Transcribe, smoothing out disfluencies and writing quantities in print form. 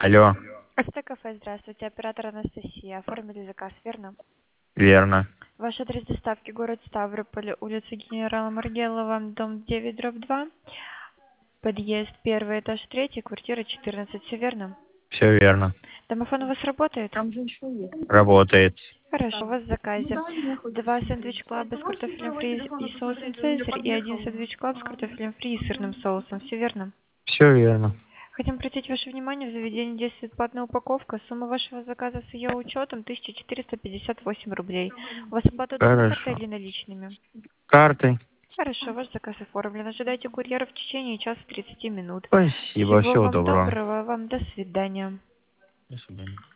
Алло, СТ-кафе, здравствуйте. Оператор Анастасия. Оформили заказ, верно? верно. Ваш адрес доставки город Ставрополь, улица Генерала Маргелова, дом 9/2, подъезд 1, этаж 3, квартира 14. Все верно? Все верно. Домофон у вас работает? Работает. Хорошо, у вас в заказе 2 сэндвич-клаба с картофелем фри и соусом цезарь и 1 сэндвич-клаб с картофелем фри и сырным соусом. Все верно? Все верно. Хотим обратить ваше внимание, в заведении действует платная упаковка. Сумма вашего заказа с ее учетом 1458 рублей. У вас оплата удобной картой Хорошо. или наличными? Картой. Хорошо, ваш заказ оформлен. Ожидайте курьера в течение часа 30 минут. Спасибо. Всего Всего вам доброго. доброго, вам до свидания. До свидания.